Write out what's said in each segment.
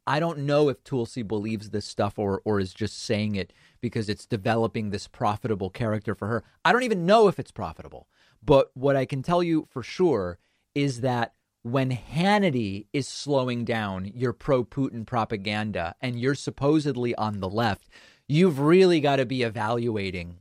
I don't know if Tulsi believes this stuff or is just saying it because it's developing this profitable character for her. I don't even know if it's profitable. But what I can tell you for sure is that when Hannity is slowing down your pro-Putin propaganda and you're supposedly on the left, you've really got to be evaluating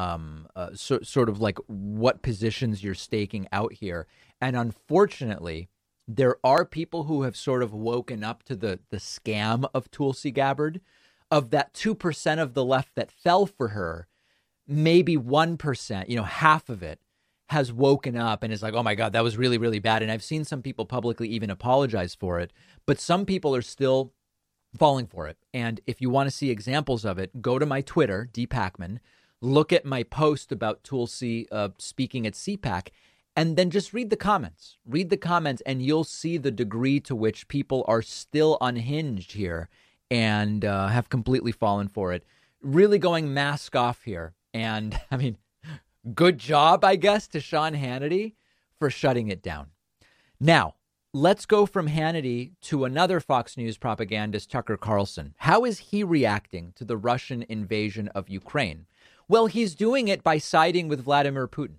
sort of like what positions you're staking out here. And unfortunately, there are people who have sort of woken up to the scam of Tulsi Gabbard. Of that 2% of the left that fell for her, maybe 1%, half of it has woken up and is like, oh, my God, that was really, really bad. And I've seen some people publicly even apologize for it. But some people are still falling for it. And if you want to see examples of it, go to my Twitter, dpacman, look at my post about Tulsi speaking at CPAC, and then just read the comments. Read the comments and you'll see the degree to which people are still unhinged here and have completely fallen for it. Really going mask off here. And I mean, good job, I guess, to Sean Hannity for shutting it down. Now, let's go from Hannity to another Fox News propagandist, Tucker Carlson. How is he reacting to the Russian invasion of Ukraine? Well, he's doing it by siding with Vladimir Putin.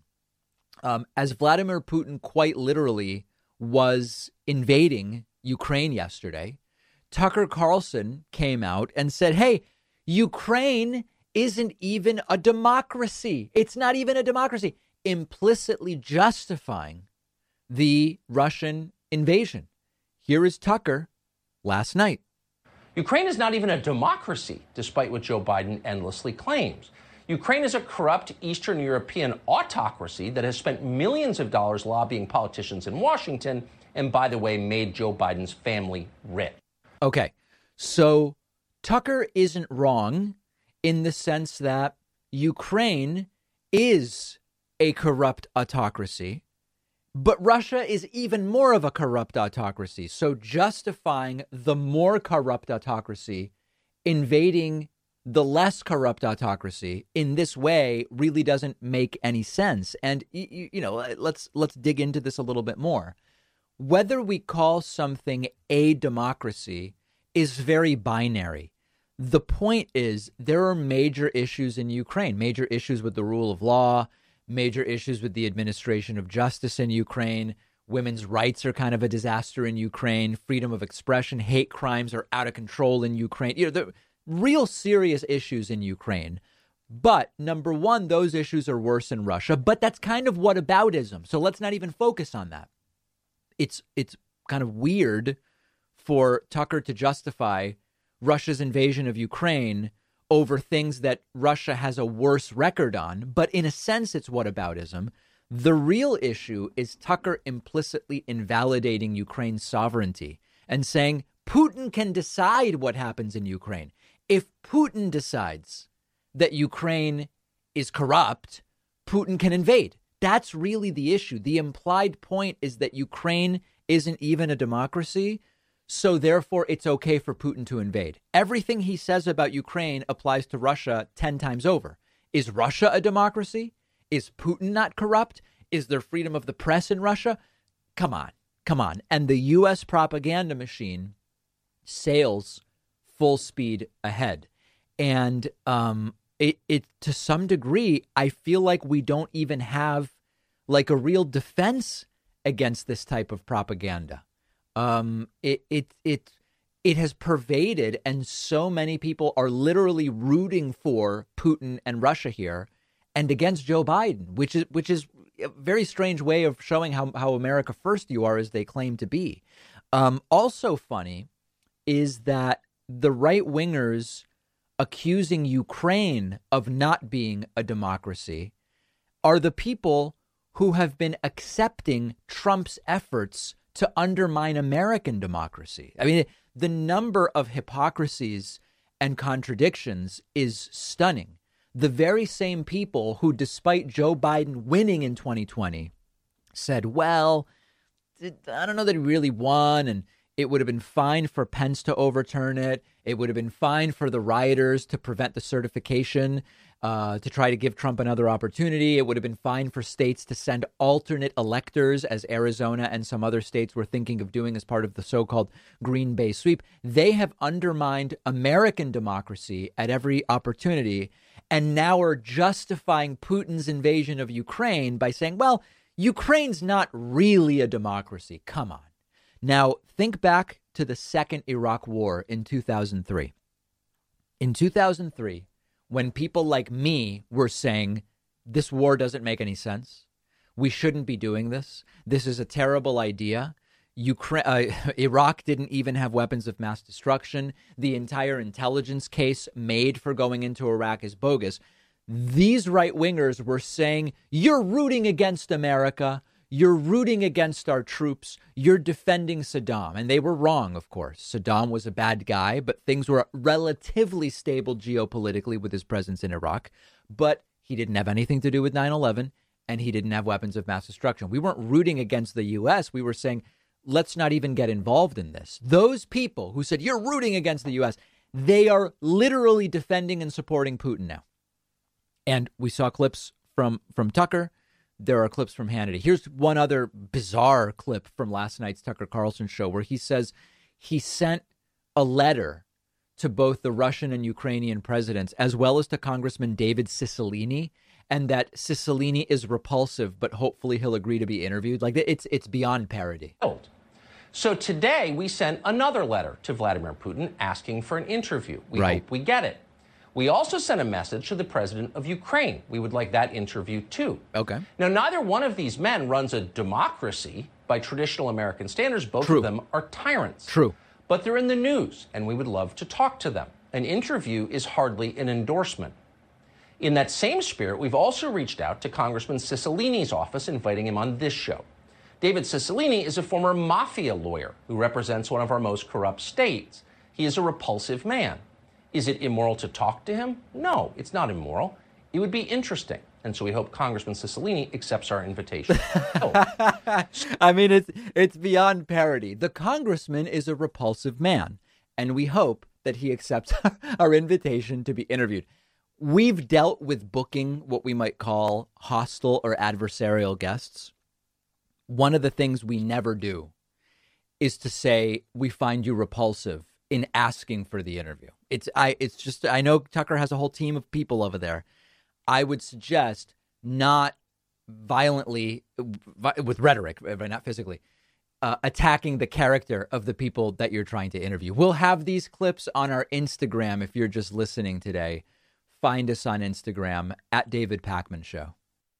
As Vladimir Putin quite literally was invading Ukraine yesterday, Tucker Carlson came out and said, hey, Ukraine isn't even a democracy. It's not even a democracy, implicitly justifying the Russian invasion. Here is Tucker last night. Ukraine is not even a democracy, despite what Joe Biden endlessly claims. Ukraine is a corrupt Eastern European autocracy that has spent millions of dollars lobbying politicians in Washington and, by the way, made Joe Biden's family rich. Okay, so Tucker isn't wrong in the sense that Ukraine is a corrupt autocracy, but Russia is even more of a corrupt autocracy. So justifying the more corrupt autocracy invading the less corrupt autocracy in this way really doesn't make any sense. And, let's dig into this a little bit more. Whether we call something a democracy is very binary. The point is there are major issues in Ukraine, major issues with the rule of law, major issues with the administration of justice in Ukraine. Women's rights are kind of a disaster in Ukraine. Freedom of expression, hate crimes are out of control in Ukraine. The real serious issues in Ukraine. But number one, those issues are worse in Russia. But that's kind of whataboutism. So let's not even focus on that. It's kind of weird for Tucker to justify Russia's invasion of Ukraine over things that Russia has a worse record on. But in a sense, it's whataboutism. The real issue is Tucker implicitly invalidating Ukraine's sovereignty and saying Putin can decide what happens in Ukraine. If Putin decides that Ukraine is corrupt, Putin can invade. That's really the issue. The implied point is that Ukraine isn't even a democracy, so therefore it's okay for Putin to invade. Everything he says about Ukraine applies to Russia 10 times over. Is Russia a democracy? Is Putin not corrupt? Is there freedom of the press in Russia? Come on. And the U.S. propaganda machine sails full speed ahead. And it to some degree, I feel like we don't even have like a real defense against this type of propaganda. It has pervaded, and so many people are literally rooting for Putin and Russia here and against Joe Biden, which is a very strange way of showing how America first you are, as they claim to be. Also funny is that the right wingers accusing Ukraine of not being a democracy are the people who have been accepting Trump's efforts to undermine American democracy. I mean, the number of hypocrisies and contradictions is stunning. The very same people who, despite Joe Biden winning in 2020, said, well, I don't know that he really won. And, It would have been fine for Pence to overturn it. It would have been fine for the rioters to prevent the certification, to try to give Trump another opportunity. It would have been fine for states to send alternate electors, as Arizona and some other states were thinking of doing as part of the so-called Green Bay sweep. They have undermined American democracy at every opportunity, and now are justifying Putin's invasion of Ukraine by saying, well, Ukraine's not really a democracy. Come on. Now, think back to the second Iraq war in 2003. In 2003, when people like me were saying, this war doesn't make any sense, we shouldn't be doing this, this is a terrible idea. Iraq didn't even have weapons of mass destruction. The entire intelligence case made for going into Iraq is bogus. These right-wingers were saying, you're rooting against America. You're rooting against our troops. You're defending Saddam. And they were wrong, of course. Saddam was a bad guy, but things were relatively stable geopolitically with his presence in Iraq. But he didn't have anything to do with 9/11, and he didn't have weapons of mass destruction. We weren't rooting against the U.S. We were saying, let's not even get involved in this. Those people who said, you're rooting against the U.S., they are literally defending and supporting Putin now. And we saw clips from Tucker. There are clips from Hannity. Here's one other bizarre clip from last night's Tucker Carlson show where he says he sent a letter to both the Russian and Ukrainian presidents, as well as to Congressman David Cicilline, and that Cicilline is repulsive, but hopefully he'll agree to be interviewed. Like, it's beyond parody. So today we sent another letter to Vladimir Putin asking for an interview. We hope we get it. We also sent a message to the president of Ukraine. We would like that interview, too. Okay. Now, neither one of these men runs a democracy by traditional American standards. Both of them are tyrants. True. But they're in the news, and we would love to talk to them. An interview is hardly an endorsement. In that same spirit, we've also reached out to Congressman Cicilline's office, inviting him on this show. David Cicilline is a former mafia lawyer who represents one of our most corrupt states. He is a repulsive man. Is it immoral to talk to him? No, it's not immoral. It would be interesting. And so we hope Congressman Cicilline accepts our invitation. I mean, it's beyond parody. The congressman is a repulsive man, and we hope that he accepts our invitation to be interviewed. We've dealt with booking what we might call hostile or adversarial guests. One of the things we never do is to say we find you repulsive in asking for the interview. I know Tucker has a whole team of people over there. I would suggest not violently, with rhetoric, but not physically, attacking the character of the people that you're trying to interview. We'll have these clips on our Instagram if you're just listening today. Find us on Instagram at David Pakman Show.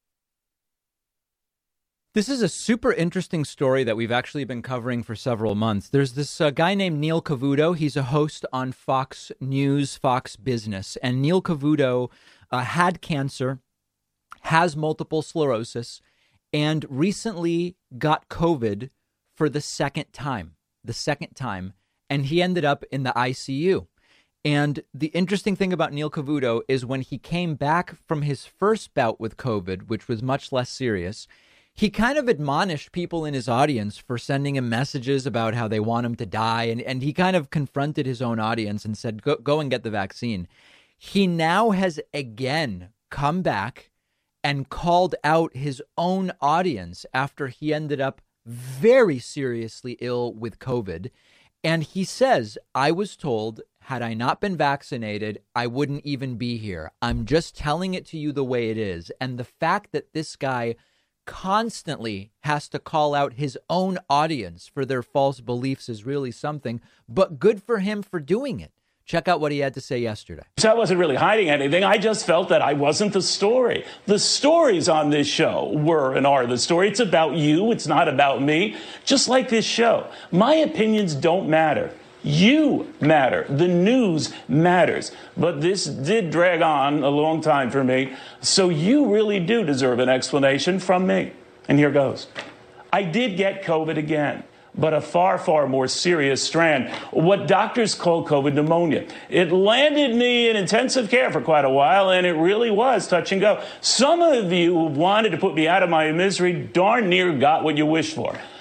This is a super interesting story that we've actually been covering for several months. There's this guy named Neil Cavuto. He's a host on Fox News, Fox Business. And Neil Cavuto had cancer, has multiple sclerosis, and recently got COVID for the second time. And he ended up in the ICU. And the interesting thing about Neil Cavuto is when he came back from his first bout with COVID, which was much less serious, he kind of admonished people in his audience for sending him messages about how they want him to die. And he kind of confronted his own audience and said, go and get the vaccine. He now has again come back and called out his own audience after he ended up very seriously ill with COVID. And he says, I was told, had I not been vaccinated, I wouldn't even be here. I'm just telling it to you the way it is. And the fact that this guy constantly has to call out his own audience for their false beliefs is really something, but good for him for doing it. Check out what he had to say yesterday. So I wasn't really hiding anything. I just felt that I wasn't the story. The stories on this show were and are the story. It's about you. It's not about me. Just like this show. My opinions don't matter. You matter. The news matters. But this did drag on a long time for me. So you really do deserve an explanation from me. And here goes. I did get COVID again, but a far, far more serious strand, what doctors call COVID pneumonia. It landed me in intensive care for quite a while, and it really was touch and go. Some of you who wanted to put me out of my misery darn near got what you wished for.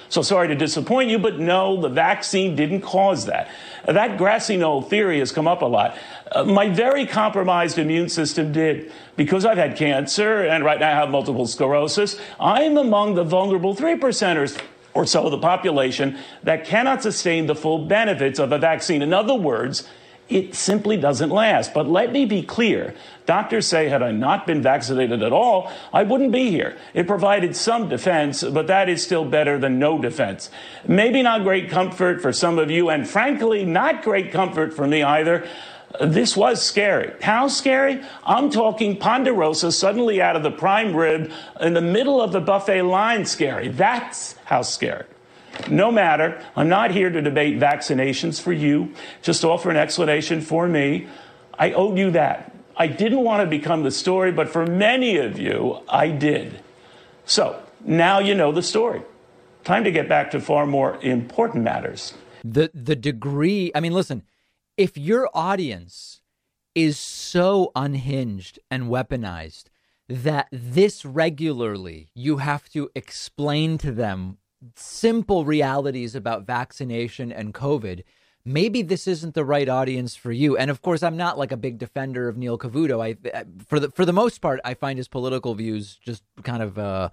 So sorry to disappoint you, but no, the vaccine didn't cause that. That grassy knoll theory has come up a lot. My very compromised immune system did. Because I've had cancer and right now I have multiple sclerosis, I'm among the vulnerable 3%ers or so of the population that cannot sustain the full benefits of a vaccine. In other words, it simply doesn't last. But let me be clear. Doctors say had I not been vaccinated at all, I wouldn't be here. It provided some defense, but that is still better than no defense. Maybe not great comfort for some of you, and frankly, not great comfort for me either. This was scary. How scary? I'm talking Ponderosa suddenly out of the prime rib in the middle of the buffet line scary. That's how scary. No matter, I'm not here to debate vaccinations for you, just offer an explanation for me. I owed you that. I didn't want to become the story, but for many of you, I did. So now you know the story. Time to get back to far more important matters. The degree, I mean, listen, if your audience is so unhinged and weaponized that this regularly you have to explain to them simple realities about vaccination and COVID, maybe this isn't the right audience for you. And of course, I'm not like a big defender of Neil Cavuto. For the most part, I find his political views just kind of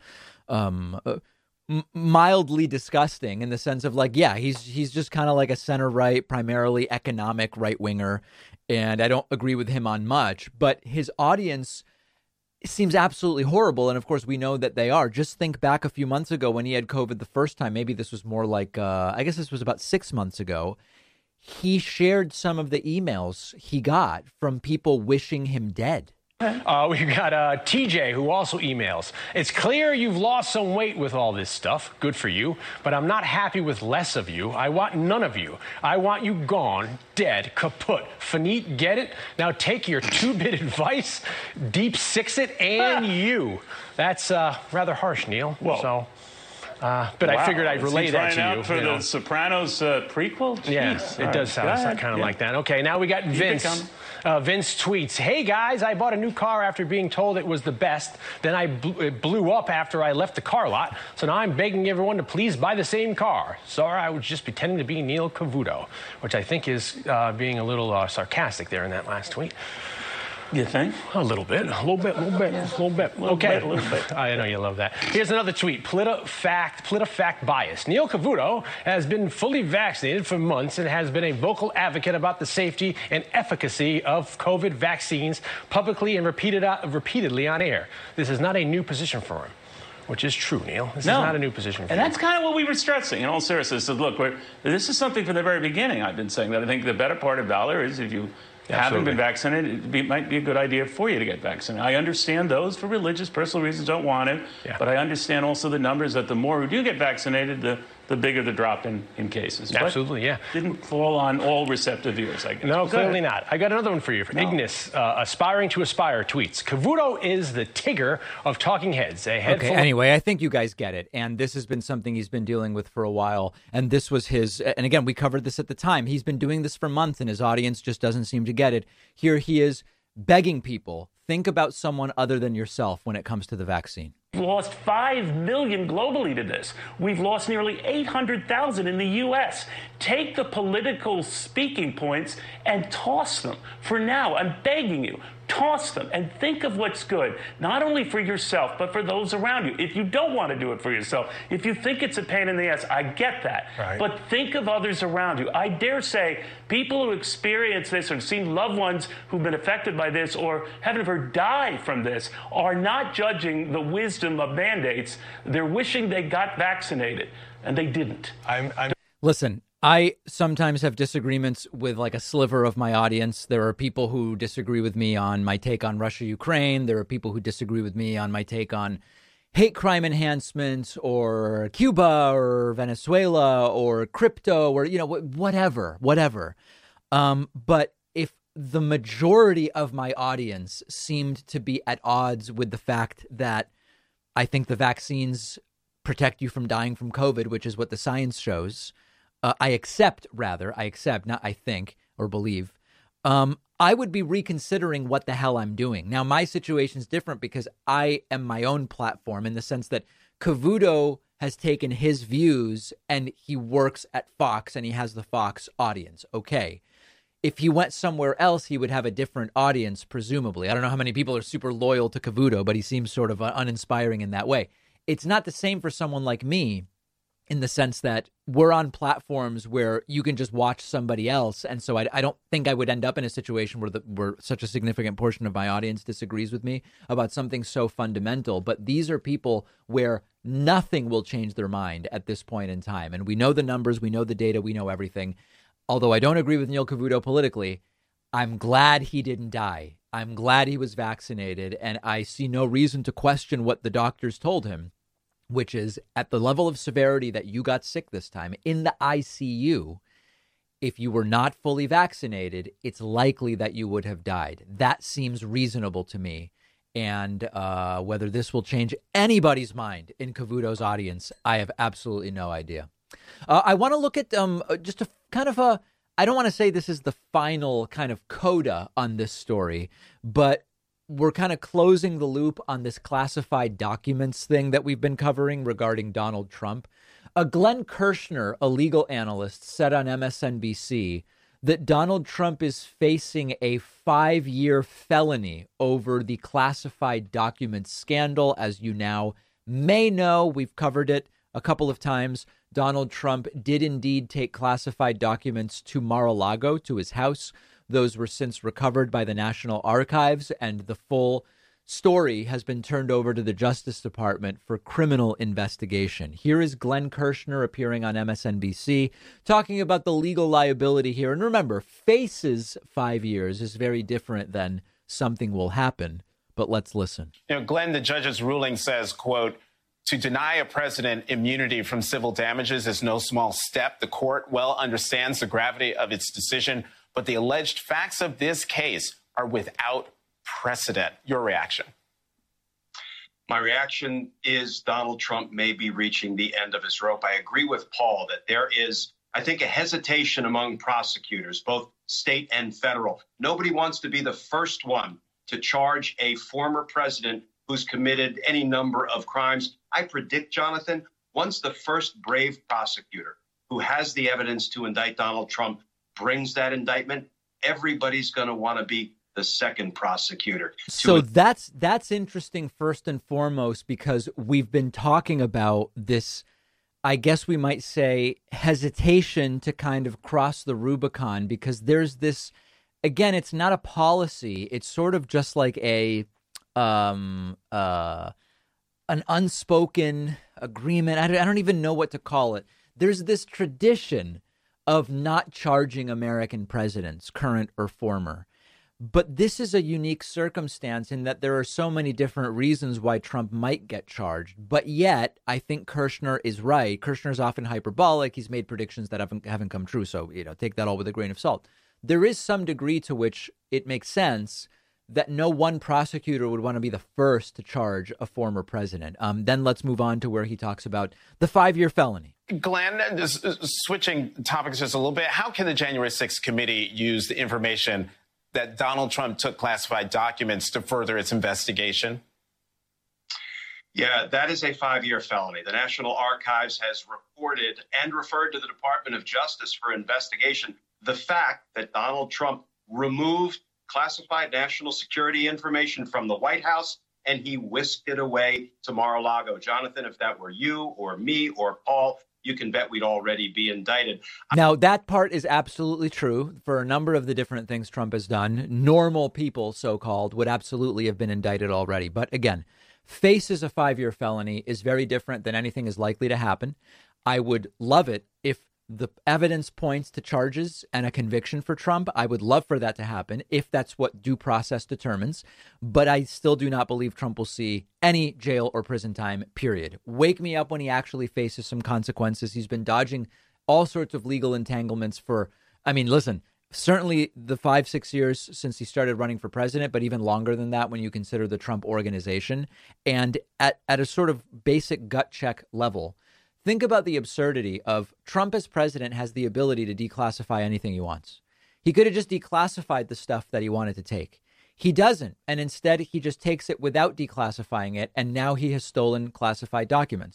mildly disgusting in the sense of like, yeah, he's just kind of like a center right, primarily economic right winger, and I don't agree with him on much. But his audience seems absolutely horrible. And of course, we know that they are. Just think back a few months ago when he had COVID the first time. Maybe this was more like, I guess this was about 6 months ago. He shared some of the emails he got from people wishing him dead. We've got TJ, who also emails. It's clear you've lost some weight with all this stuff. Good for you. But I'm not happy with less of you. I want none of you. I want you gone, dead, kaput, finite, get it? Now take your 2-bit advice, deep six it, and you. That's rather harsh, Neil. Whoa. So, but wow. I figured I'd relay that to you. For the Sopranos prequel? Jeez. Yeah, it does sound kind of like that. Okay, now we got Vince. Vince tweets, "Hey guys, I bought a new car after being told it was the best. Then it blew up after I left the car lot. So now I'm begging everyone to please buy the same car. Sorry, I was just pretending to be Neil Cavuto," which I think is being a little sarcastic there in that last tweet. You think? A little bit. Okay. A little bit. I know you love that. Here's another tweet. PolitiFact bias. Neil Cavuto has been fully vaccinated for months and has been a vocal advocate about the safety and efficacy of COVID vaccines publicly and repeatedly on air. This is not a new position for him. Which is true, Neil. This is not a new position for And you. that's kind of what we were stressing. In all seriousness, so look, this is something from the very beginning I've been saying that I think the better part of valor is if you haven't been vaccinated, it might be a good idea for you to get vaccinated. I understand those for religious, personal reasons don't want it, but I understand also the numbers that the more who do get vaccinated, the bigger the drop in cases. Absolutely, but didn't fall on all receptive ears, I guess. No, clearly not. I got another one for you. Ignis, aspiring to aspire, tweets, "Cavuto is the Tigger of talking heads." Anyway, I think you guys get it. And this has been something he's been dealing with for a while. And this was his, and again, we covered this at the time. He's been doing this for months and his audience just doesn't seem to get it. Here he is begging people, think about someone other than yourself when it comes to the vaccine. We've lost 5 million globally to this. We've lost nearly 800,000 in the U.S. Take the political speaking points and toss them. For now, I'm begging you, toss them and think of what's good, not only for yourself, but for those around you. If you don't want to do it for yourself, if you think it's a pain in the ass, I get that. Right. But think of others around you. I dare say people who experience this or have seen loved ones who've been affected by this or heaven forbid die from this are not judging the wisdom of mandates. They're wishing they got vaccinated, and they didn't. Listen, I sometimes have disagreements with like a sliver of my audience. There are people who disagree with me on my take on Russia, Ukraine. There are people who disagree with me on my take on hate crime enhancement or Cuba or Venezuela or crypto or, whatever. But if the majority of my audience seemed to be at odds with the fact that I think the vaccines protect you from dying from COVID, which is what the science shows, I accept, not I think or believe, I would be reconsidering what the hell I'm doing. Now, my situation is different because I am my own platform in the sense that Cavuto has taken his views and he works at Fox and he has the Fox audience. Okay. If he went somewhere else, he would have a different audience, presumably. I don't know how many people are super loyal to Cavuto, but he seems sort of uninspiring in that way. It's not the same for someone like me in the sense that we're on platforms where you can just watch somebody else. And so I don't think I would end up in a situation where such a significant portion of my audience disagrees with me about something so fundamental. But these are people where nothing will change their mind at this point in time. And we know the numbers, we know the data, we know everything. Although I don't agree with Neil Cavuto politically, I'm glad he didn't die. I'm glad he was vaccinated. And I see no reason to question what the doctors told him, which is at the level of severity that you got sick this time in the ICU, if you were not fully vaccinated, it's likely that you would have died. That seems reasonable to me. And whether this will change anybody's mind in Cavuto's audience, I have absolutely no idea. I want to look at just a kind of I don't want to say this is the final kind of coda on this story, but we're kind of closing the loop on this classified documents thing that we've been covering regarding Donald Trump. Glenn Kirshner, a legal analyst, said on MSNBC that Donald Trump is facing a 5-year felony over the classified documents scandal. As you now may know, we've covered it a couple of times. Donald Trump did indeed take classified documents to Mar-a-Lago, to his house. Those were since recovered by the National Archives, and the full story has been turned over to the Justice Department for criminal investigation. Here is Glenn Kirshner appearing on MSNBC, talking about the legal liability here. And remember, faces 5 years is very different than something will happen. But let's listen. Glenn, the judge's ruling says, quote, to deny a president immunity from civil damages is no small step. The court well understands the gravity of its decision, but the alleged facts of this case are without precedent. Your reaction? My reaction is Donald Trump may be reaching the end of his rope. I agree with Paul that there is, I think, a hesitation among prosecutors, both state and federal. Nobody wants to be the first one to charge a former president who's committed any number of crimes. I predict, Jonathan, once the first brave prosecutor who has the evidence to indict Donald Trump brings that indictment, everybody's going to want to be the second prosecutor. So that's interesting, first and foremost, because we've been talking about this, I guess we might say, hesitation to kind of cross the Rubicon, because there's this, again, it's not a policy. It's sort of just like an unspoken agreement. I don't even know what to call it. There's this tradition of not charging American presidents, current or former. But this is a unique circumstance in that there are so many different reasons why Trump might get charged. But yet, I think Kirshner is right. Kirshner's often hyperbolic. He's made predictions that haven't come true. So, take that all with a grain of salt. There is some degree to which it makes sense that no one prosecutor would want to be the first to charge a former president. Then let's move on to where he talks about the 5-year felony. Glenn, just switching topics just a little bit, how can the January 6th committee use the information that Donald Trump took classified documents to further its investigation? Yeah, that is a 5-year felony. The National Archives has reported and referred to the Department of Justice for investigation the fact that Donald Trump removed classified national security information from the White House, and he whisked it away to Mar-a-Lago. Jonathan, if that were you or me or Paul, you can bet we'd already be indicted. Now, that part is absolutely true. For a number of the different things Trump has done, normal people, so-called, would absolutely have been indicted already. But again, faces a 5-year felony is very different than anything is likely to happen. I would love it if the evidence points to charges and a conviction for Trump. I would love for that to happen if that's what due process determines. But I still do not believe Trump will see any jail or prison time, period. Wake me up when he actually faces some consequences. He's been dodging all sorts of legal entanglements listen, certainly the 5-6 years since he started running for president, but even longer than that when you consider the Trump organization. And at a sort of basic gut check level, think about the absurdity of Trump as president has the ability to declassify anything he wants. He could have just declassified the stuff that he wanted to take. He doesn't. And instead, he just takes it without declassifying it. And now he has stolen classified documents.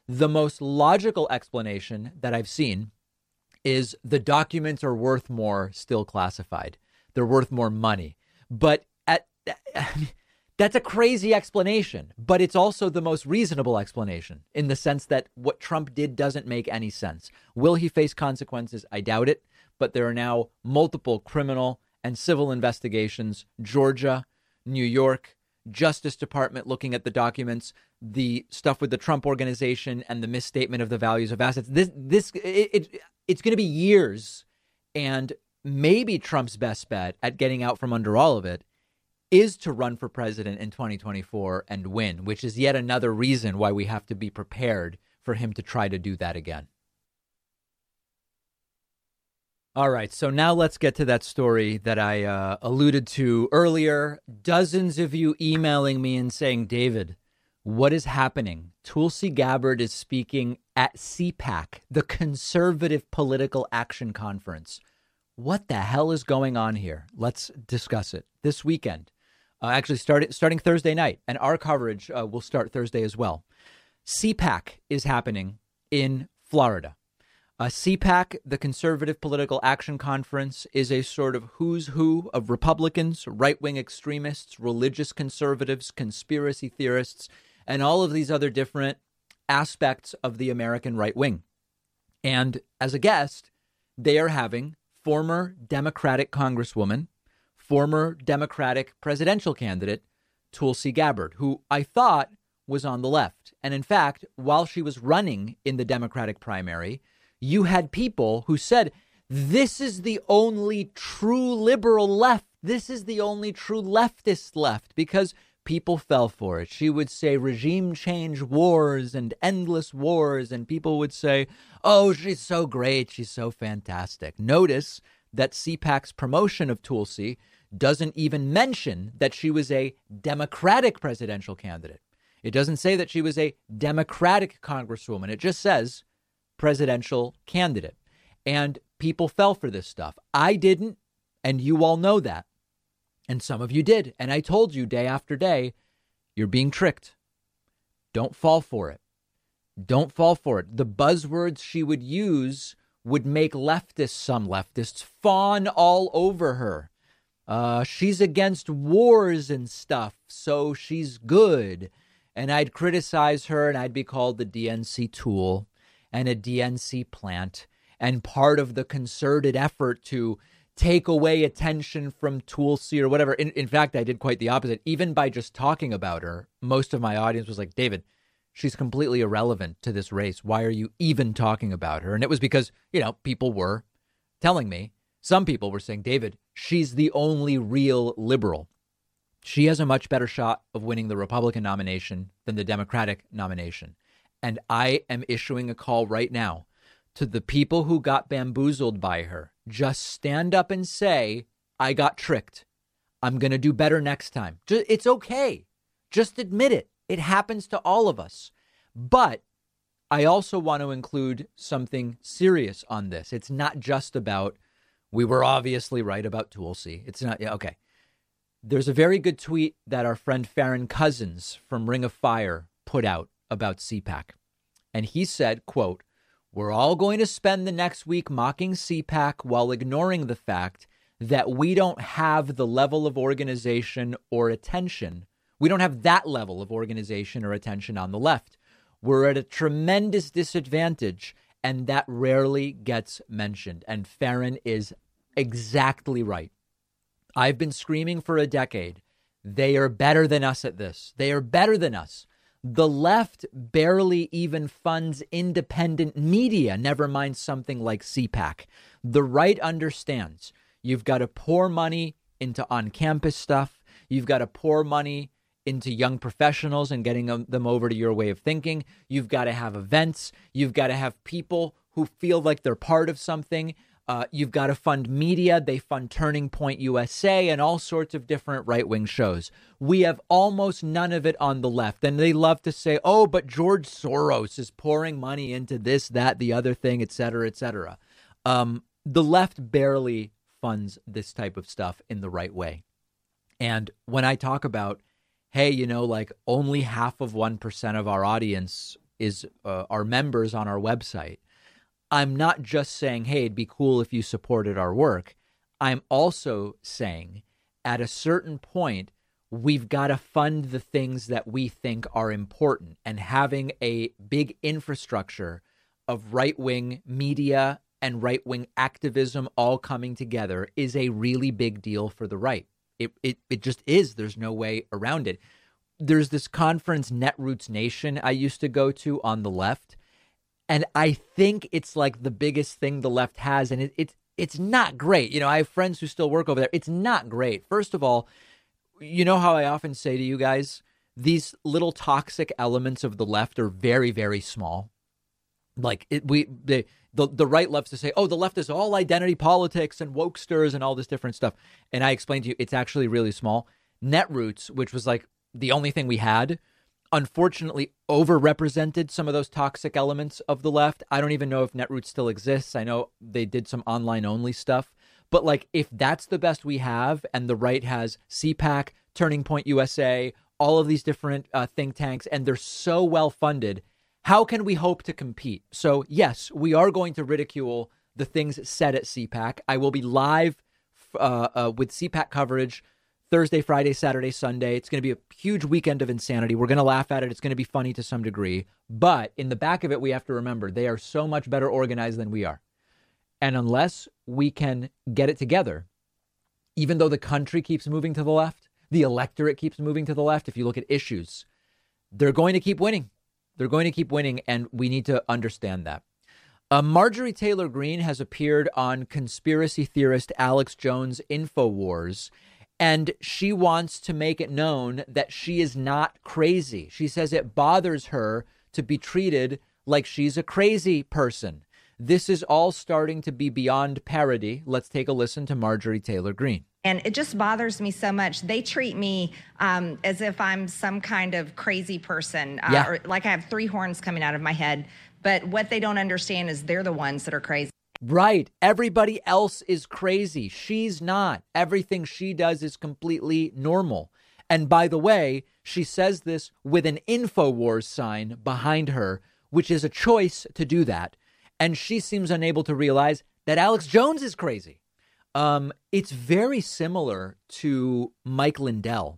The most logical explanation that I've seen is the documents are worth more still classified. They're worth more money. But that's a crazy explanation, but it's also the most reasonable explanation in the sense that what Trump did doesn't make any sense. Will he face consequences? I doubt it. But there are now multiple criminal and civil investigations, Georgia, New York, Justice Department looking at the documents, the stuff with the Trump Organization and the misstatement of the values of assets. It's going to be years, and maybe Trump's best bet at getting out from under all of it is to run for president in 2024 and win, which is yet another reason why we have to be prepared for him to try to do that again. All right, so now let's get to that story that I alluded to earlier. Dozens of you emailing me and saying, David, what is happening? Tulsi Gabbard is speaking at CPAC, the Conservative Political Action Conference. What the hell is going on here? Let's discuss it this weekend. Actually, starting Thursday night, and our coverage will start Thursday as well. CPAC is happening in Florida. CPAC, the Conservative Political Action Conference, is a sort of who's who of Republicans, right-wing extremists, religious conservatives, conspiracy theorists, and all of these other different aspects of the American right wing. And as a guest, they are having former Democratic Congresswoman, former Democratic presidential candidate, Tulsi Gabbard, who I thought was on the left. And in fact, while she was running in the Democratic primary, you had people who said, this is the only true liberal left. This is the only true leftist left, because people fell for it. She would say regime change wars and endless wars, and people would say, oh, she's so great. She's so fantastic. Notice that CPAC's promotion of Tulsi doesn't even mention that she was a Democratic presidential candidate. It doesn't say that she was a Democratic congresswoman. It just says presidential candidate. And people fell for this stuff. I didn't, and you all know that. And some of you did. And I told you day after day, you're being tricked. Don't fall for it. Don't fall for it. The buzzwords she would use would make some leftists, fawn all over her. She's against wars and stuff, so she's good. And I'd criticize her, and I'd be called the DNC tool and a DNC plant and part of the concerted effort to take away attention from Tulsi or whatever. In fact, I did quite the opposite. Even by just talking about her, most of my audience was like, David, she's completely irrelevant to this race. Why are you even talking about her? And it was because, people were telling me, some people were saying, David, she's the only real liberal. She has a much better shot of winning the Republican nomination than the Democratic nomination. And I am issuing a call right now to the people who got bamboozled by her. Just stand up and say, I got tricked. I'm going to do better next time. It's okay. Just admit it. It happens to all of us. But I also want to include something serious on this. It's not just about, we were obviously right about Tulsi. It's not. Yeah, okay. There's a very good tweet that our friend Farron Cousins from Ring of Fire put out about CPAC. And he said, quote, we're all going to spend the next week mocking CPAC while ignoring the fact that we don't have the level of organization or attention. We don't have that level of organization or attention on the left. We're at a tremendous disadvantage, and that rarely gets mentioned. And Farron is exactly right. I've been screaming for a decade. They are better than us at this. They are better than us. The left barely even funds independent media, never mind something like CPAC. The right understands you've got to pour money into on-campus stuff. You've got to pour money into young professionals and getting them over to your way of thinking. You've got to have events. You've got to have people who feel like they're part of something. You've got to fund media. They fund Turning Point USA and all sorts of different right-wing shows. We have almost none of it on the left. And they love to say, oh, but George Soros is pouring money into this, that, the other thing, et cetera, et cetera. The left barely funds this type of stuff in the right way. And when I talk about, hey, like only 0.5% of our audience are members on our website, I'm not just saying, hey, it'd be cool if you supported our work. I'm also saying at a certain point, we've got to fund the things that we think are important, and having a big infrastructure of right-wing media and right-wing activism all coming together is a really big deal for the right. It just is. There's no way around it. There's this conference, Netroots Nation, I used to go to on the left, and I think it's like the biggest thing the left has, and it's not great. You know, I have friends who still work over there. It's not great. First of all, you know how I often say to you guys, these little toxic elements of the left are very, very small. Like the right loves to say, oh, the left is all identity politics and wokesters and all this different stuff. And I explained to you, it's actually really small. Netroots, which was like the only thing we had, unfortunately overrepresented some of those toxic elements of the left. I don't even know if Netroots still exists. I know they did some online only stuff. But like, if that's the best we have, and the right has CPAC, Turning Point USA, all of these different think tanks, and they're so well funded, how can we hope to compete? So, yes, we are going to ridicule the things said at CPAC. I will be live with CPAC coverage Thursday, Friday, Saturday, Sunday. It's going to be a huge weekend of insanity. We're going to laugh at it. It's going to be funny to some degree. But in the back of it, we have to remember they are so much better organized than we are. And unless we can get it together, even though the country keeps moving to the left, the electorate keeps moving to the left, if you look at issues, they're going to keep winning. They're going to keep winning, and we need to understand that. Marjorie Taylor Greene has appeared on conspiracy theorist Alex Jones' InfoWars, and she wants to make it known that she is not crazy. She says it bothers her to be treated like she's a crazy person. This is all starting to be beyond parody. Let's take a listen to Marjorie Taylor Greene. And it just bothers me so much. They treat me as if I'm some kind of crazy person, or like I have three horns coming out of my head. But what they don't understand is they're the ones that are crazy. Right. Everybody else is crazy. She's not. Everything she does is completely normal. And by the way, she says this with an InfoWars sign behind her, which is a choice to do that. And she seems unable to realize that Alex Jones is crazy. It's very similar to Mike Lindell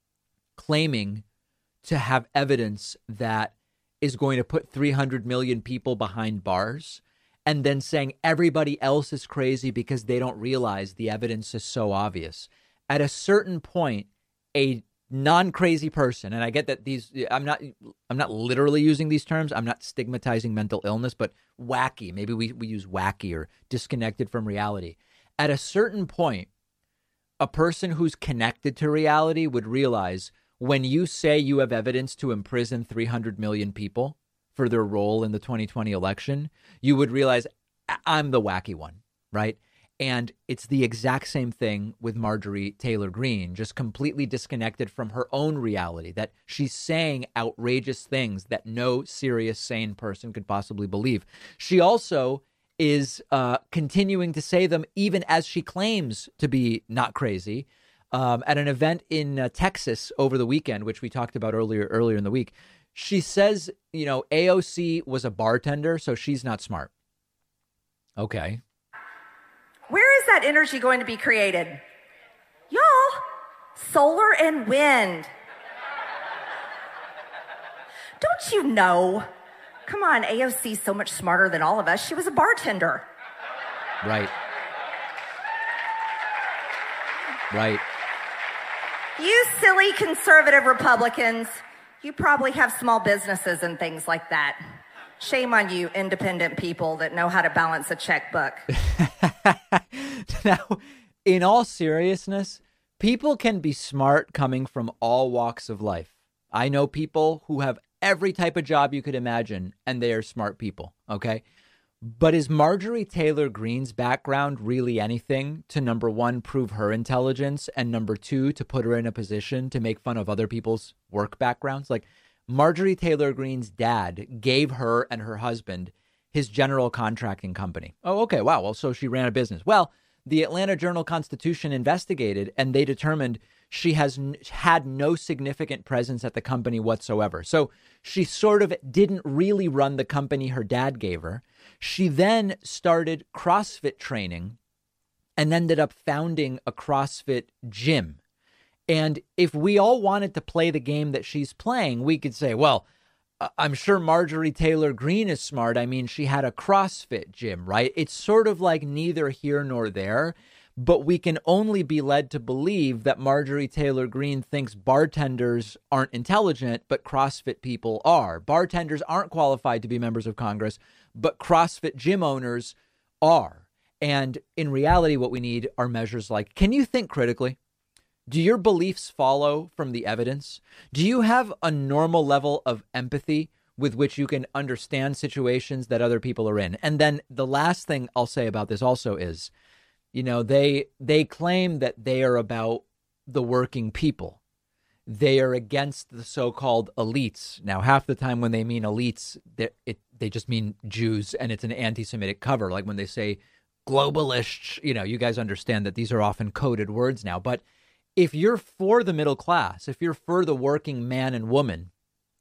claiming to have evidence that is going to put 300 million people behind bars, and then saying everybody else is crazy because they don't realize the evidence is so obvious. At a certain point, a non-crazy person, and I get that I'm not literally using these terms. I'm not stigmatizing mental illness, but wacky. Maybe we use wacky or disconnected from reality. At a certain point, a person who's connected to reality would realize when you say you have evidence to imprison 300 million people for their role in the 2020 election, you would realize I'm the wacky one, right? And it's the exact same thing with Marjorie Taylor Greene, just completely disconnected from her own reality, that she's saying outrageous things that no serious, sane person could possibly believe. She also is continuing to say them even as she claims to be not crazy. At an event in Texas over the weekend, which we talked about earlier in the week, she says, you know, AOC was a bartender, so she's not smart. Okay. Where is that energy going to be created? Y'all, solar and wind. Don't you know? Come on, AOC's so much smarter than all of us. She was a bartender. Right. Right. You silly conservative Republicans, you probably have small businesses and things like that. Shame on you, independent people that know how to balance a checkbook. Now, in all seriousness, people can be smart coming from all walks of life. I know people who have every type of job you could imagine, and they are smart people, okay? But is Marjorie Taylor Greene's background really anything to, number one, prove her intelligence, and number two, to put her in a position to make fun of other people's work backgrounds? Like, Marjorie Taylor Greene's dad gave her and her husband his general contracting company. Oh, okay. Wow. Well, so she ran a business. Well, the Atlanta Journal-Constitution investigated, and they determined she has had no significant presence at the company whatsoever. So she sort of didn't really run the company her dad gave her. She then started CrossFit training and ended up founding a CrossFit gym. And if we all wanted to play the game that she's playing, we could say, well, I'm sure Marjorie Taylor Greene is smart. I mean, she had a CrossFit gym, right? It's sort of like neither here nor there, but we can only be led to believe that Marjorie Taylor Greene thinks bartenders aren't intelligent, but CrossFit people are. Bartenders aren't qualified to be members of Congress, but CrossFit gym owners are. And in reality, what we need are measures like, can you think critically? Do your beliefs follow from the evidence? Do you have a normal level of empathy with which you can understand situations that other people are in? And then the last thing I'll say about this also is, you know, they claim that they are about the working people. They are against the so-called elites. Now, half the time when they mean elites, they just mean Jews, and it's an anti-Semitic cover. Like when they say globalists, you know, you guys understand that these are often coded words now. But if you're for the middle class, if you're for the working man and woman,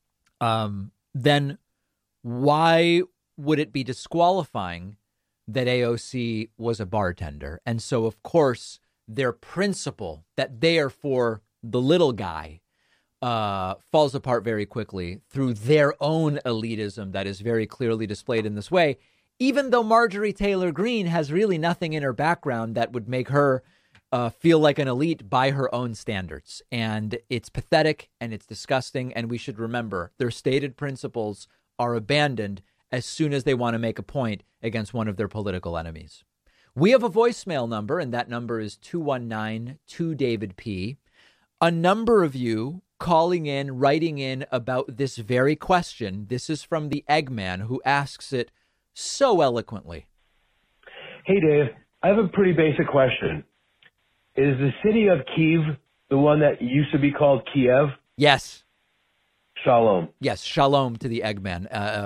then why would it be disqualifying that AOC was a bartender? And so, of course, their principle that they are for the little guy falls apart very quickly through their own elitism that is very clearly displayed in this way, even though Marjorie Taylor Greene has really nothing in her background that would make her feel like an elite by her own standards. And it's pathetic and it's disgusting. And we should remember their stated principles are abandoned as soon as they want to make a point against one of their political enemies. We have a voicemail number, and that number is 219-2-DAVID-P. A number of you calling in, writing in about this very question. This is from the Eggman, who asks it so eloquently. Hey, Dave, I have a pretty basic question. Is the city of Kyiv the one that used to be called Kiev? Yes. Shalom. Yes, shalom to the Eggman.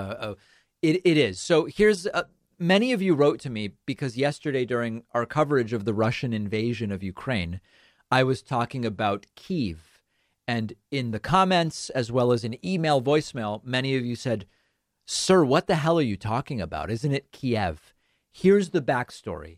It is. So here's, many of you wrote to me because yesterday during our coverage of the Russian invasion of Ukraine, I was talking about Kyiv. And in the comments, as well as an email voicemail, many of you said, sir, what the hell are you talking about? Isn't it Kiev? Here's the backstory.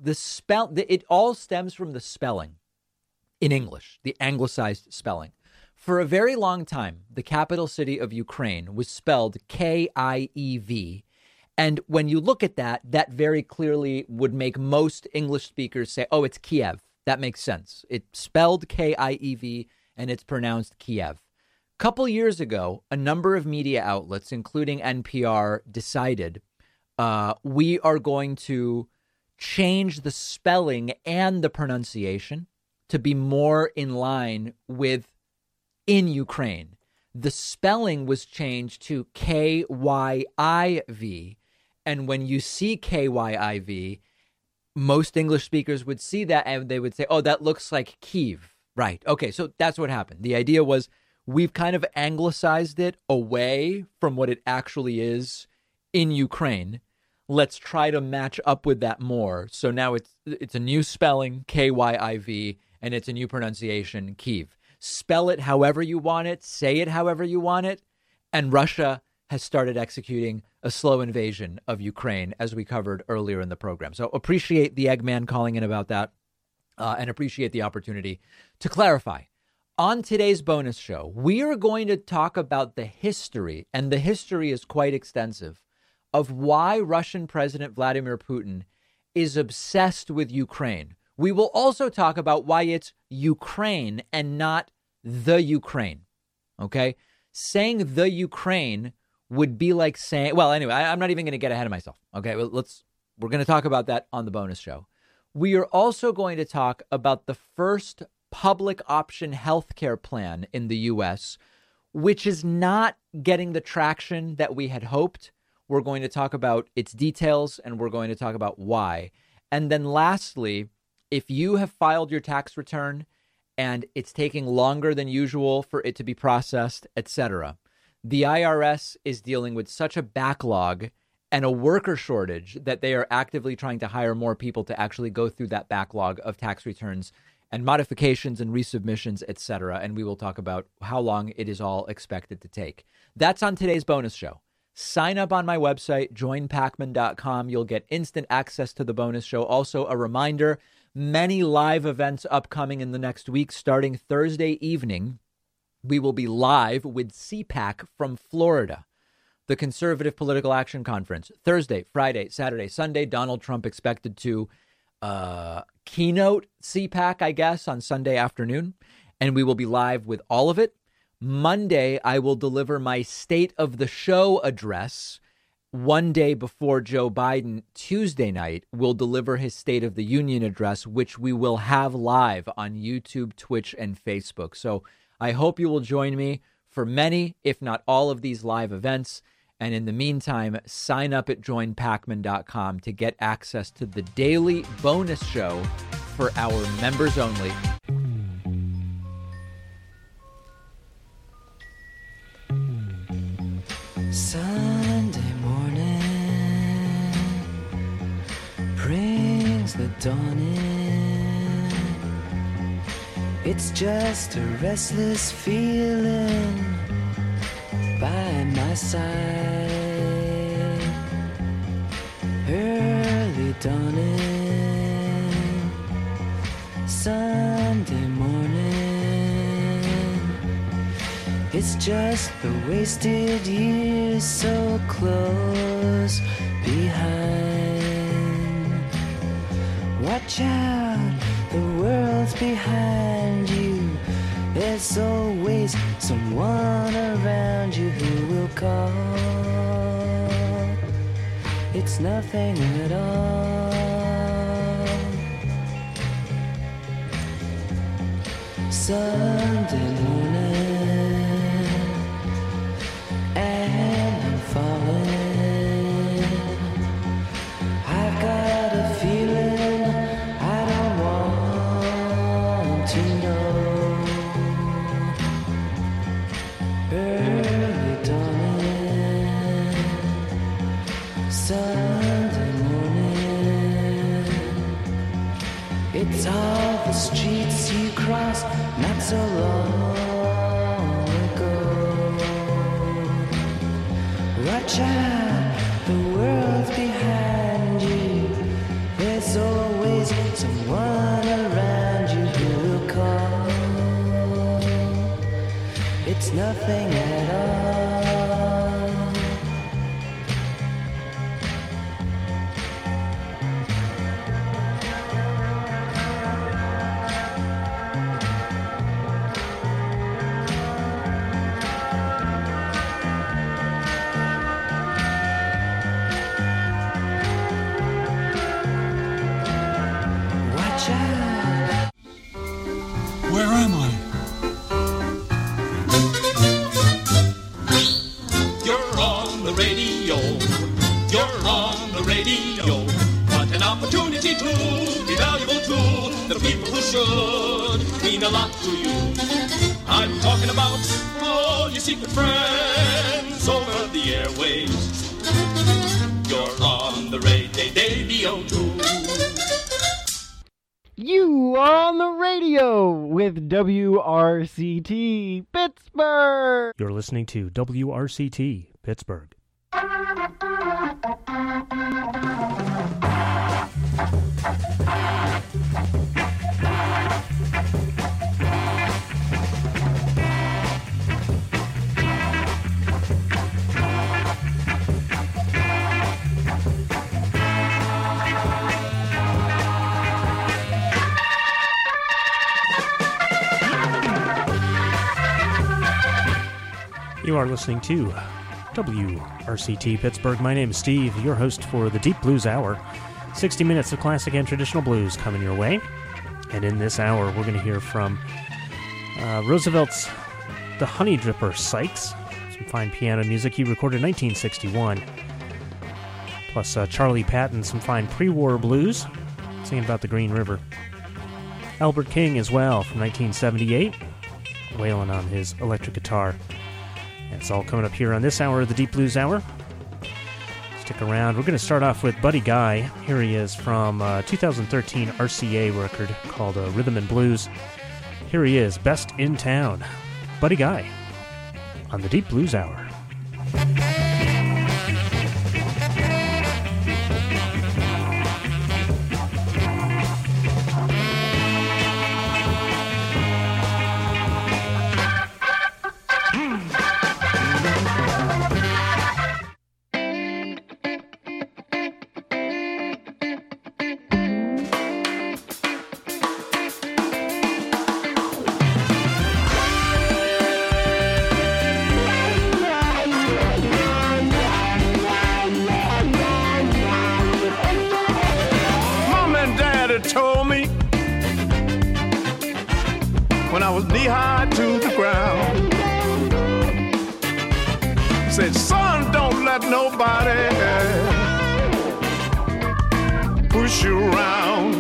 It all stems from the spelling in English, the anglicized spelling. For a very long time, the capital city of Ukraine was spelled K-I-E-V. And when you look at that, that very clearly would make most English speakers say, oh, it's Kiev. That makes sense. It's spelled K-I-E-V and it's pronounced Kiev. A couple years ago, a number of media outlets, including NPR, decided we are going to change the spelling and the pronunciation to be more in line with in Ukraine. The spelling was changed to K-Y-I-V. And when you see K-Y-I-V, most English speakers would see that and they would say, oh, that looks like Kyiv. Right. Okay, so that's what happened. The idea was we've kind of anglicized it away from what it actually is in Ukraine. Let's try to match up with that more. So now it's a new spelling, K-Y-I-V, and it's a new pronunciation, Kyiv. Spell it however you want it, say it however you want it, and Russia has started executing a slow invasion of Ukraine, as we covered earlier in the program. So appreciate the Eggman calling in about that, and appreciate the opportunity to clarify. On today's bonus show, we are going to talk about the history, and the history is quite extensive, of why Russian President Vladimir Putin is obsessed with Ukraine. We will also talk about why it's Ukraine and not the Ukraine. Okay? Saying the Ukraine would be like saying, well, anyway, I'm not even going to get ahead of myself. Okay, well, we're going to talk about that on the bonus show. We are also going to talk about the first public option healthcare plan in the U.S., which is not getting the traction that we had hoped. We're going to talk about its details, and we're going to talk about why. And then lastly, if you have filed your tax return and it's taking longer than usual for it to be processed, etc., the IRS is dealing with such a backlog and a worker shortage that they are actively trying to hire more people to actually go through that backlog of tax returns and modifications and resubmissions, etc. And we will talk about how long it is all expected to take. That's on today's bonus show. Sign up on my website, joinpacman.com. You'll get instant access to the bonus show. Also, a reminder, many live events upcoming in the next week. Starting Thursday evening, we will be live with CPAC from Florida, the Conservative Political Action Conference. Thursday, Friday, Saturday, Sunday, Donald Trump expected to keynote CPAC, I guess, on Sunday afternoon. And we will be live with all of it. Monday, I will deliver my State of the Show address one day before Joe Biden. Tuesday night, will deliver his State of the Union address, which we will have live on YouTube, Twitch, and Facebook. So I hope you will join me for many, if not all, of these live events. And in the meantime, sign up at joinpacman.com to get access to the daily bonus show for our members only. Sunday morning brings the dawn in. It's just a restless feeling by my side. Early dawning Sunday morning. It's just the wasted years so close behind. Watch out, the world's behind you. There's always someone around you who will call. It's nothing at all. Sunday morning, and I'm falling. I've got a feeling I don't want to know. Early dawning Sunday morning. It's all the streets you crossed not so long ago. Watch out, the world's behind you. There's always someone around you who will call. It's nothing at all. Watch out. Where am I? You're on the radio. You're on the radio. What an opportunity to be valuable to the people who should mean a lot to you. I'm talking about all your secret friends over the airwaves. You're on the radio too. You are on the radio with WRCT Pittsburgh. You're listening to WRCT Pittsburgh. You are listening to WRCT Pittsburgh. My name is Steve, your host for the Deep Blues Hour. 60 minutes of classic and traditional blues coming your way. And in this hour, we're going to hear from Roosevelt's The Honey Dripper Sykes, some fine piano music he recorded in 1961. Plus Charlie Patton, some fine pre-war blues, singing about the Green River. Albert King as well, from 1978, wailing on his electric guitar. And it's all coming up here on this hour of the Deep Blues Hour. Stick around. We're going to start off with Buddy Guy. Here he is from 2013 RCA record called Rhythm and Blues. Here he is, Best in Town. Buddy Guy on the Deep Blues Hour. Told me when I was knee-high to the ground, said, son, don't let nobody push you around.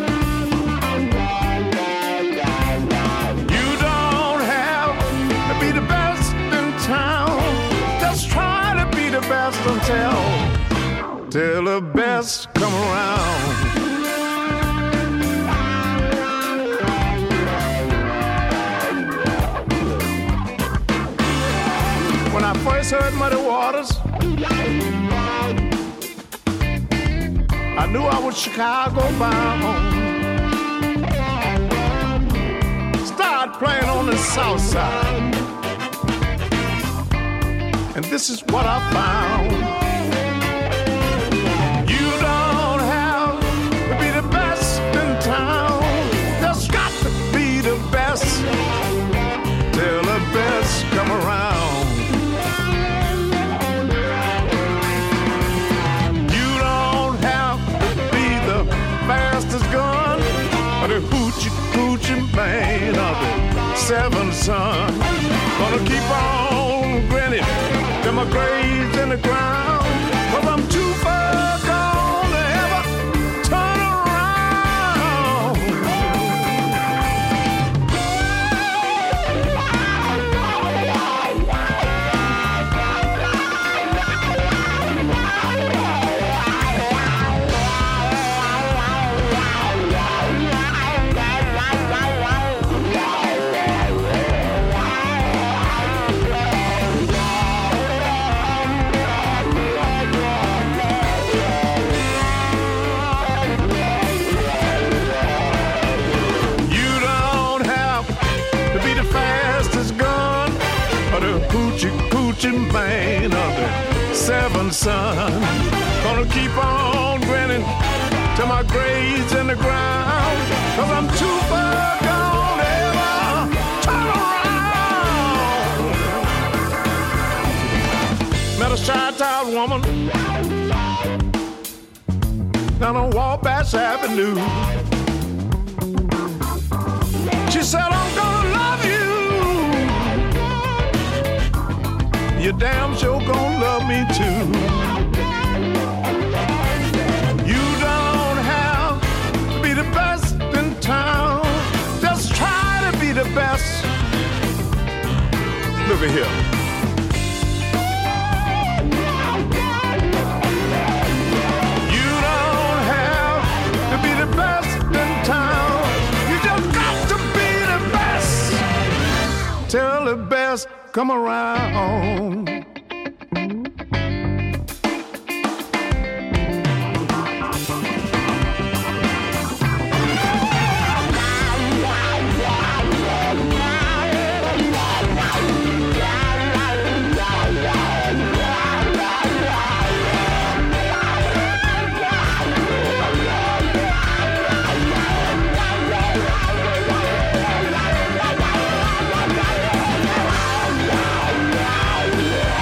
You don't have to be the best in town, just try to be the best until the best come around. When I first heard Muddy Waters, I knew I was Chicago bound. Started playing on the south side, and this is what I found. You don't have to be the best in town, just got to be the best till the best come around. Fastest gun, or the hoochie man of the seventh son. Gonna keep on grinning till my grave's in the ground, 'cause I'm too far gone to ever turn around. Man of the seventh son, gonna keep on grinning till my grave's in the ground, 'cause I'm too far gone to ever turn around. Met a shy-town woman down on Wabash Avenue. She said, I'm gonna love you, you damn sure gonna love me too. You don't have to be the best in town, just try to be the best. Look at here. You don't have to be the best in town, you just got to be the best till the best come around. Yeah.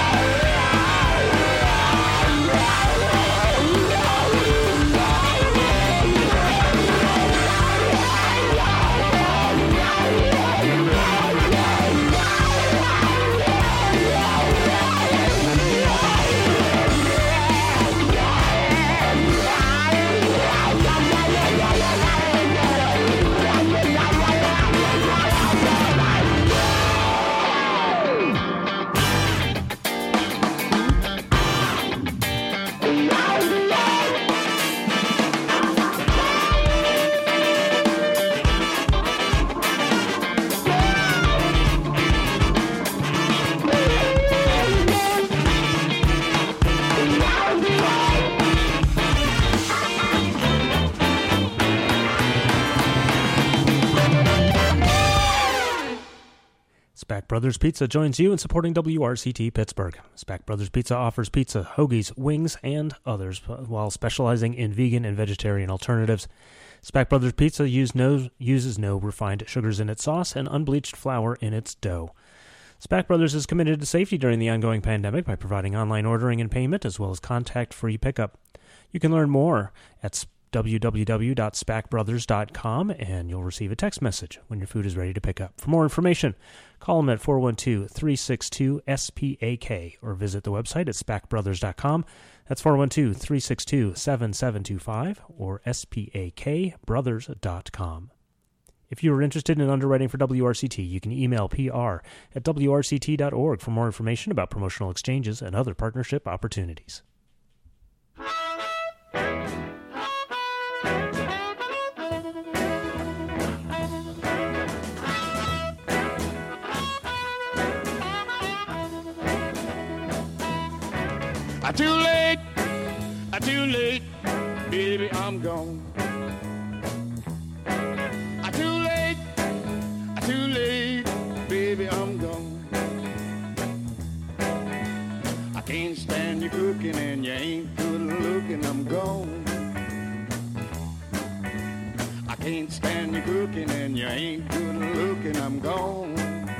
Spack Brothers Pizza joins you in supporting WRCT Pittsburgh. Spack Brothers Pizza offers pizza, hoagies, wings, and others while specializing in vegan and vegetarian alternatives. Spack Brothers Pizza uses no refined sugars in its sauce and unbleached flour in its dough. Spack Brothers is committed to safety during the ongoing pandemic by providing online ordering and payment as well as contact-free pickup. You can learn more at www.spackbrothers.com, and you'll receive a text message when your food is ready to pick up. For more information, call them at 412-362-SPAK or visit the website at spackbrothers.com. That's 412-362-7725 or spakbrothers.com. If you are interested in underwriting for WRCT, you can email pr@wrct.org for more information about promotional exchanges and other partnership opportunities. Too late, baby, I'm gone. Too late, baby, I'm gone. I can't stand you cooking and you ain't good looking, I'm gone. I can't stand you cooking and you ain't good looking, I'm gone.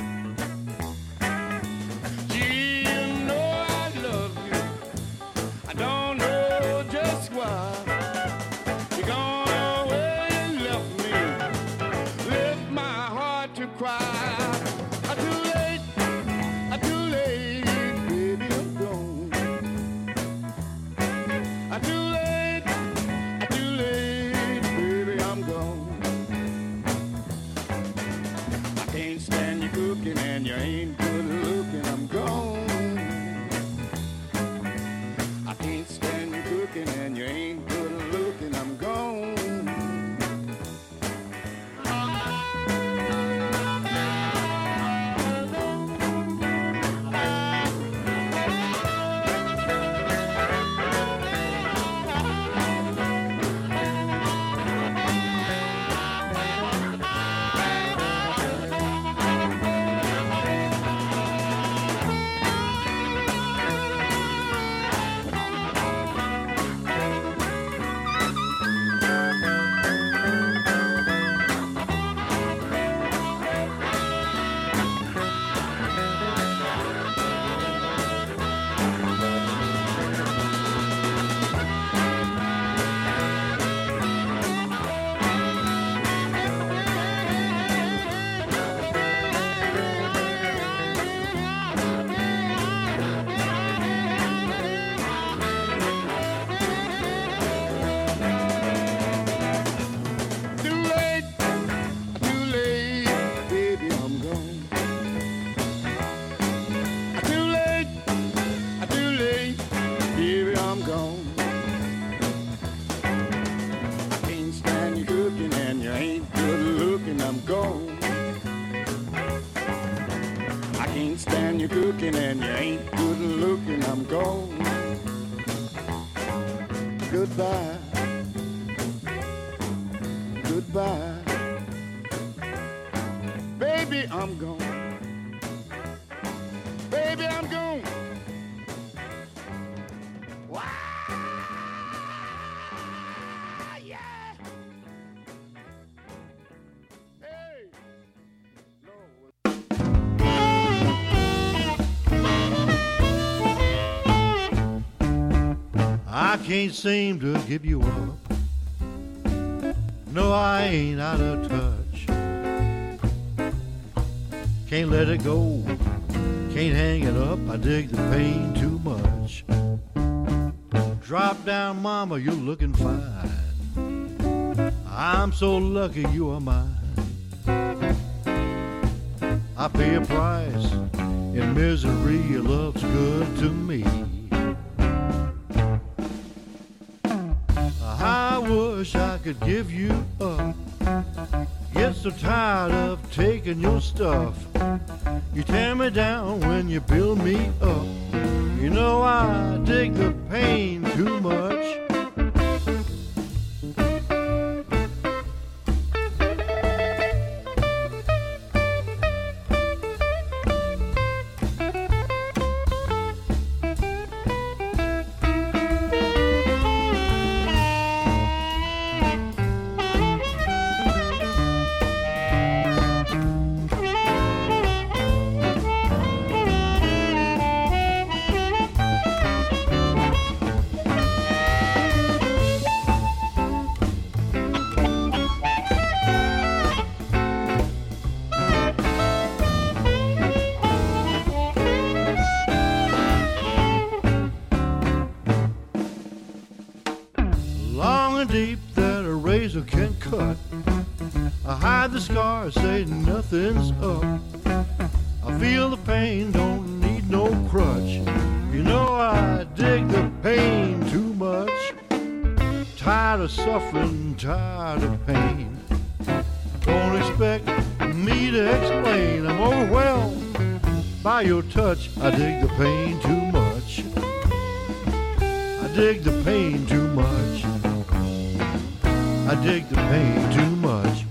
Don't know just why you're gone away and left me, left my heart to cry. Too late, baby, I'm gone. Too late, baby, I'm gone. I can't stand you cooking and you ain't good looking, I'm gone. And you ain't good looking, I'm gone. Cooking and you ain't good looking, I'm gone. Goodbye, goodbye, baby, I'm gone. Baby, I'm gone. Wow, yeah. Hey. I can't seem to give you up. No, I ain't out of touch. Can't let it go. Can't hang it up. I dig the pain too much. Drop down, mama, you're looking fine. I'm so lucky you are mine. I pay a price in misery. Your love's good to me. I wish I could give you up. Get so tired of taking your stuff. You tear me down when you build me up. You know I dig the pain too much. razor can cut. I hide the scars, say nothing's up. I feel the pain, don't need no crutch. You know I dig the pain too much. Tired of suffering, tired of pain. Don't expect me to explain. I'm overwhelmed by your touch. I dig the pain too much. I dig the pain too much. I dig the pain too much.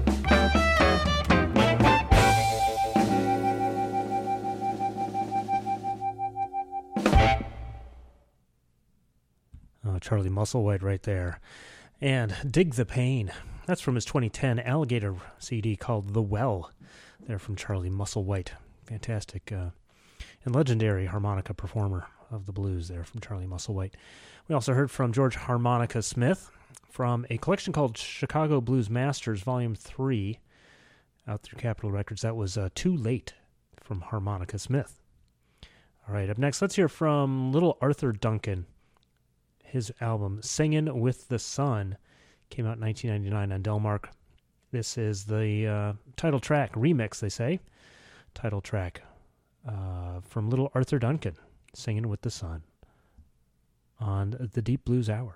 Oh, Charlie Musselwhite right there. And Dig the Pain. That's from his 2010 Alligator CD called The Well. They're from Charlie Musselwhite. Fantastic and legendary harmonica performer of the blues there from Charlie Musselwhite. We also heard from George Harmonica Smith from a collection called Chicago Blues Masters Volume 3 out through Capitol Records. That was Too Late from Harmonica Smith. All right, up next, let's hear from Little Arthur Duncan. His album, Singin' with the Sun, came out in 1999 on Delmark. This is the title track, remix, they say. Title track from Little Arthur Duncan, Singin' with the Sun, on the Deep Blues Hour.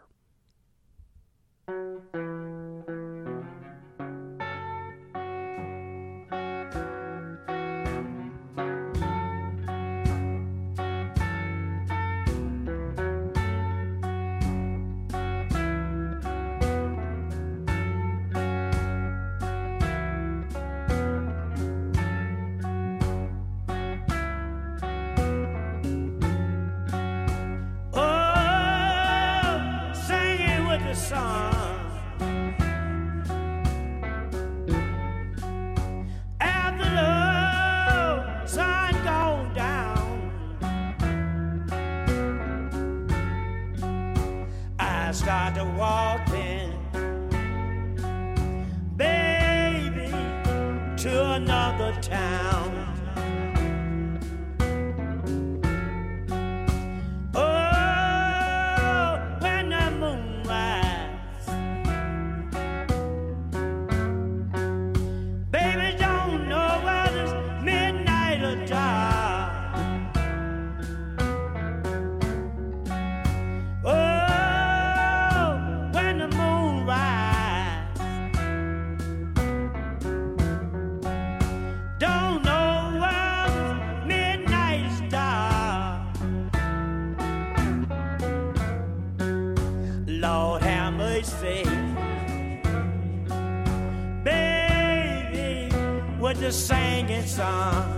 Just singing song.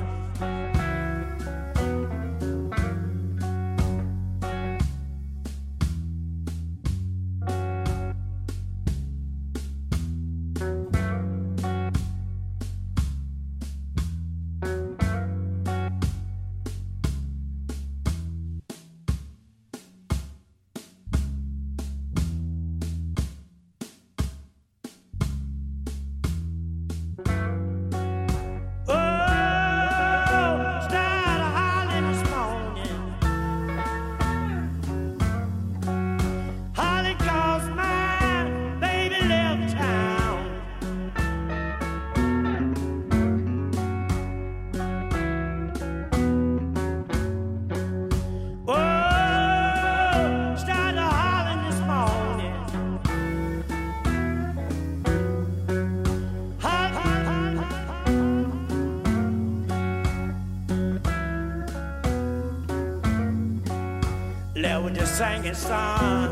Singing song.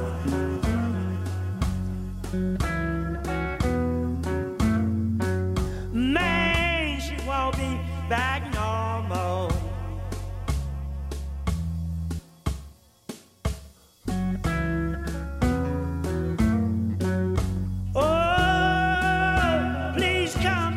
Man, she won't be back no more. Oh, please come.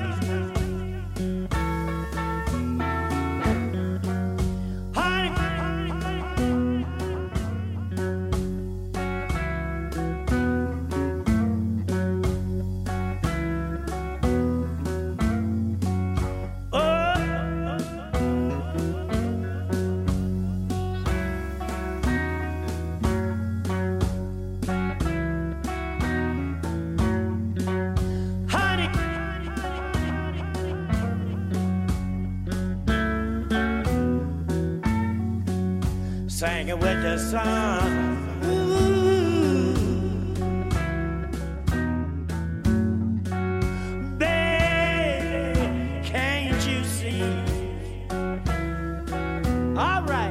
singing with the sun. Baby, can't you see? All right.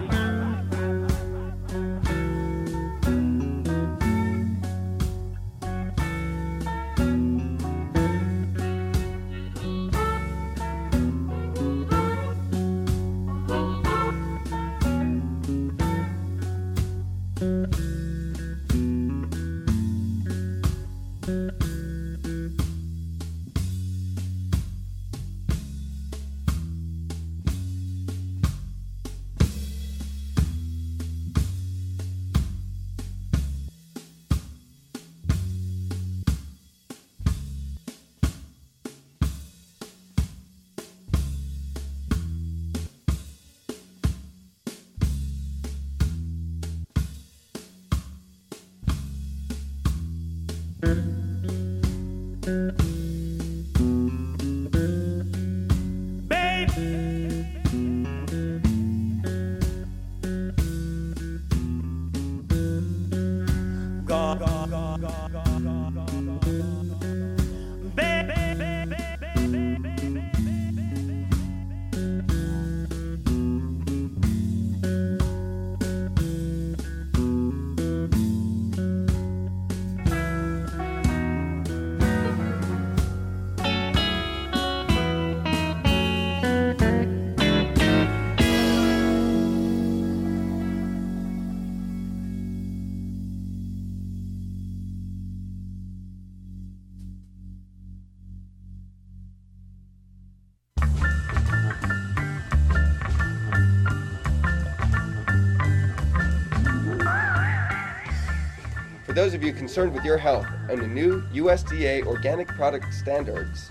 For those of you concerned with your health and the new USDA organic product standards,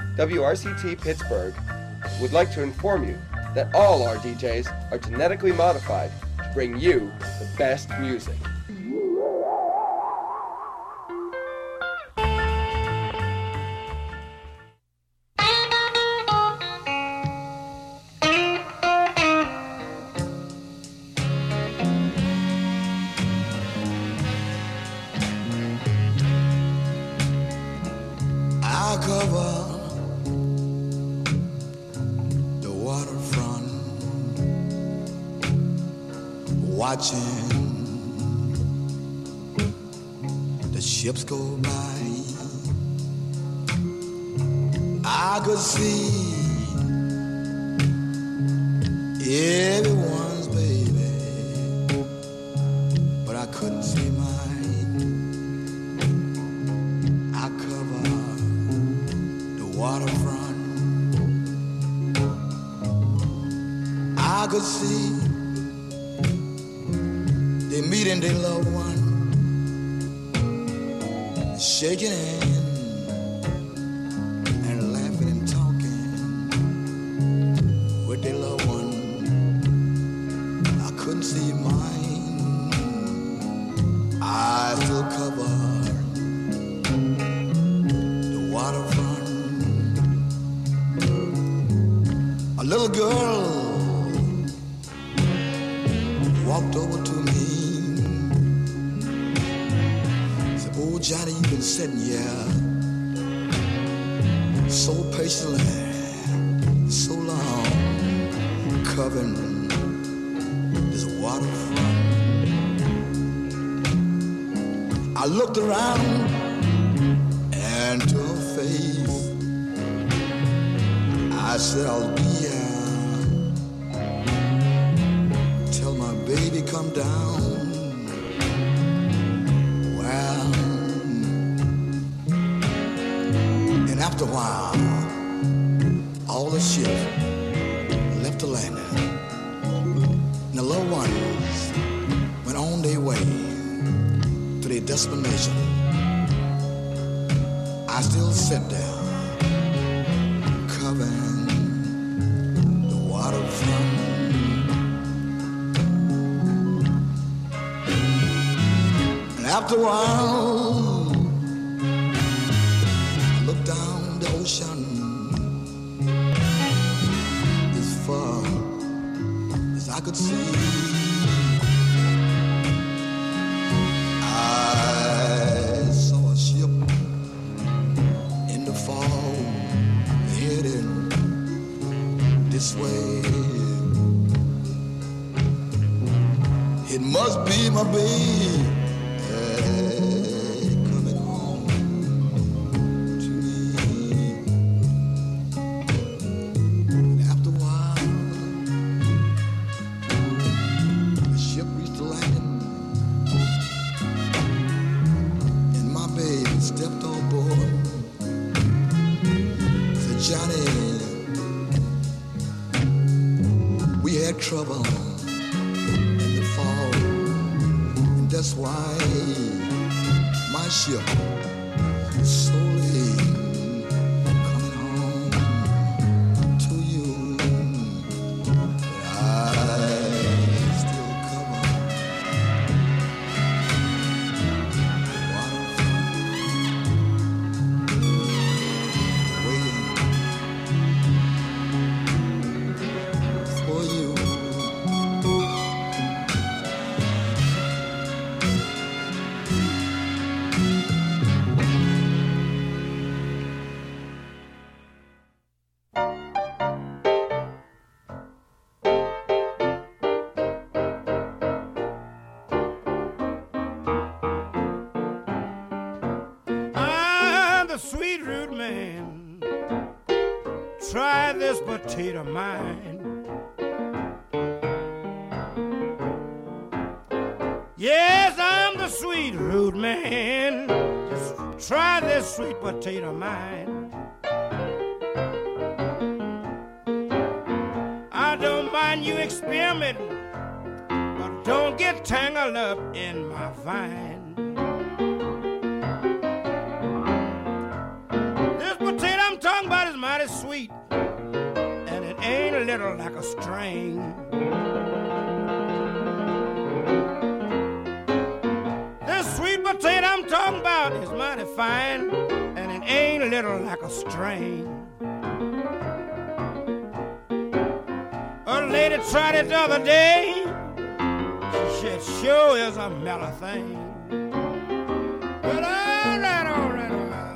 WRCT Pittsburgh would like to inform you that all our DJs are genetically modified to bring you the best music. Watching the ships go by, I could see everyone's baby, but I couldn't see mine. I covered the waterfront, I could see they meeting their loved one, shaking hands and laughing and talking with their loved one. I couldn't see mine. I still covered the waterfront. A little girl walked over to me. Oh, Johnny, you've been sitting here so patiently, so long, covering this waterfront. I looked around and to her face, I said, I'll be here till my baby come down. After a while, all the ships left the landing, and the little ones went on their way to their destination. I still sit there, covering the waterfront. And after a while, I looked down the ocean as far as I could see. this way. It must be my baby coming home to me. And after a while, the ship reached the landing, and my baby stepped on board. Said, Johnny, we had trouble in the fall, and that's why my ship is slowly coming home to you. I still cover for you. I'm the sweet root man. Try this potato mine. Yes, I'm the sweet root man. Just try this sweet potato mine. I don't mind you experimenting, but don't get tangled up in my vine. This potato I'm talking about is mighty sweet, and it ain't a little like a string. This sweet potato I'm talking about is mighty fine, and it ain't a little like a string. A lady tried it the other day. She said, sure is a mellow thing. But all right, all right, all right.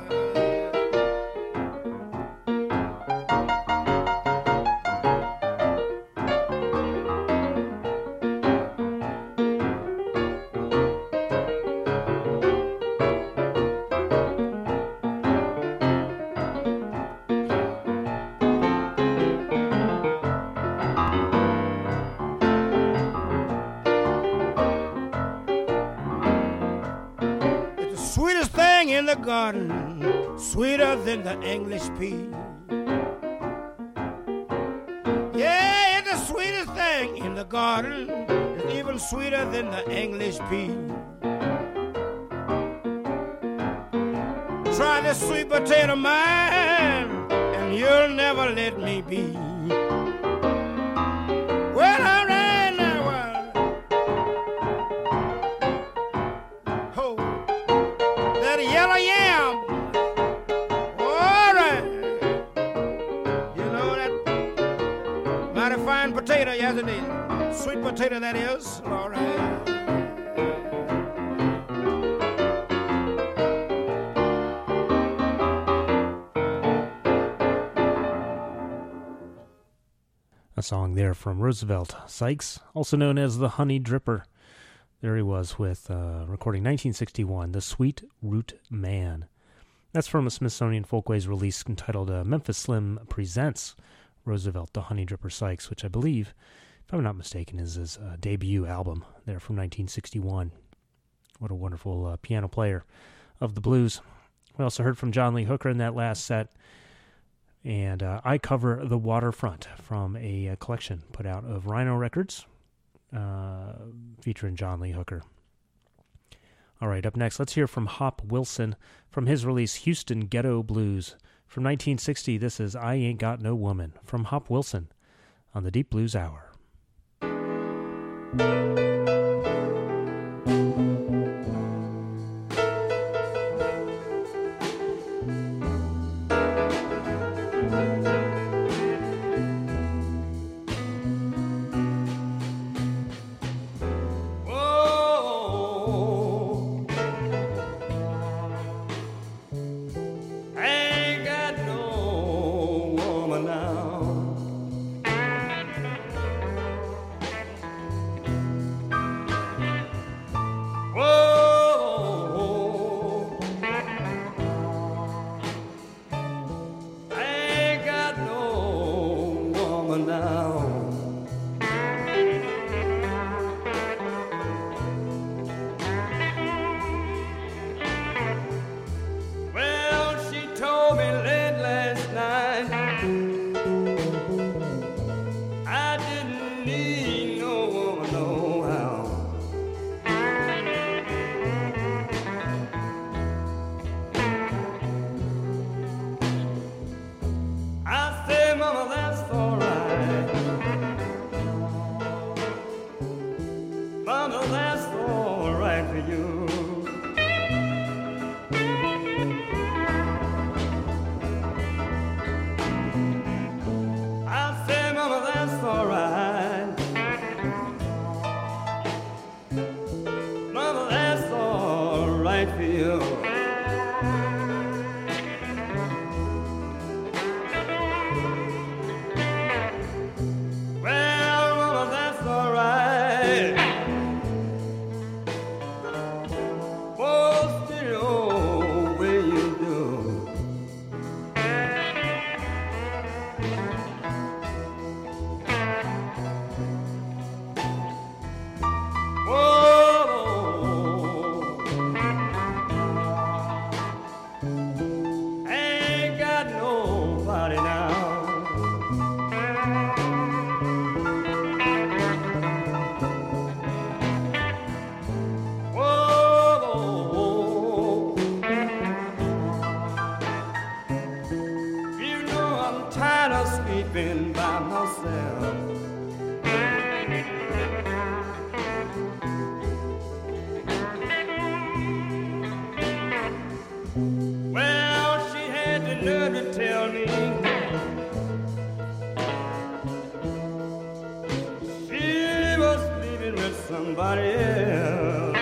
Sweetest thing in the garden, sweeter than the English pea. Yeah, it's the sweetest thing in the garden, it's even sweeter than the English pea. Try this sweet potato mine, and you'll never let me be. Well, all right now, ho, that yellow yam. All right, you know that mighty fine potato, yes it is. Sweet potato that is. All right. A song there from Roosevelt Sykes, also known as the Honey Dripper. There he was with recording 1961, The Sweet Root Man. That's from a Smithsonian Folkways release entitled Memphis Slim Presents Roosevelt, the Honey Dripper Sykes, which I believe, if I'm not mistaken, is his debut album there from 1961. What a wonderful piano player of the blues. We also heard from John Lee Hooker in that last set. And I Cover the Waterfront from a collection put out of Rhino Records featuring John Lee Hooker. All right, up next, let's hear from Hop Wilson from his release Houston Ghetto Blues. From 1960, this is I Ain't Got No Woman from Hop Wilson on the Deep Blues Hour. Ain't got no woman now. somebody else.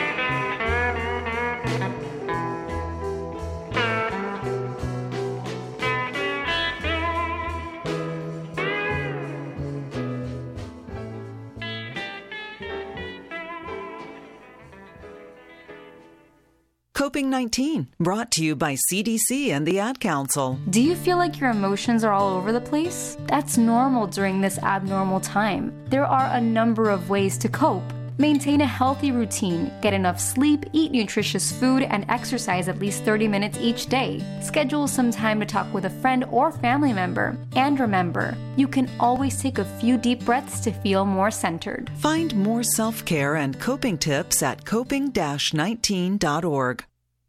Coping-19, brought to you by CDC and the Ad Council. Do you feel like your emotions are all over the place? That's normal during this abnormal time. There are a number of ways to cope. Maintain a healthy routine, get enough sleep, eat nutritious food, and exercise at least 30 minutes each day. Schedule some time to talk with a friend or family member. And remember, you can always take a few deep breaths to feel more centered. Find more self-care and coping tips at coping-19.org.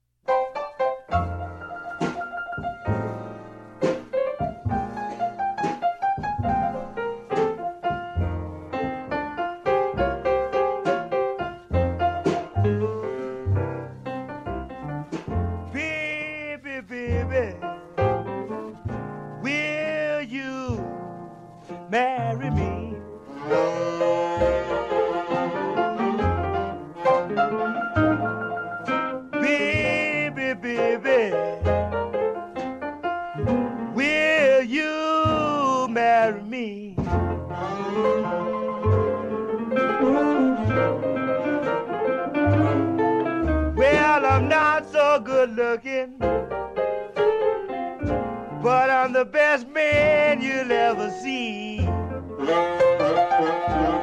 Marry me. Baby, baby, will you marry me? Well, I'm not so good looking, but I'm the best man you'll ever see.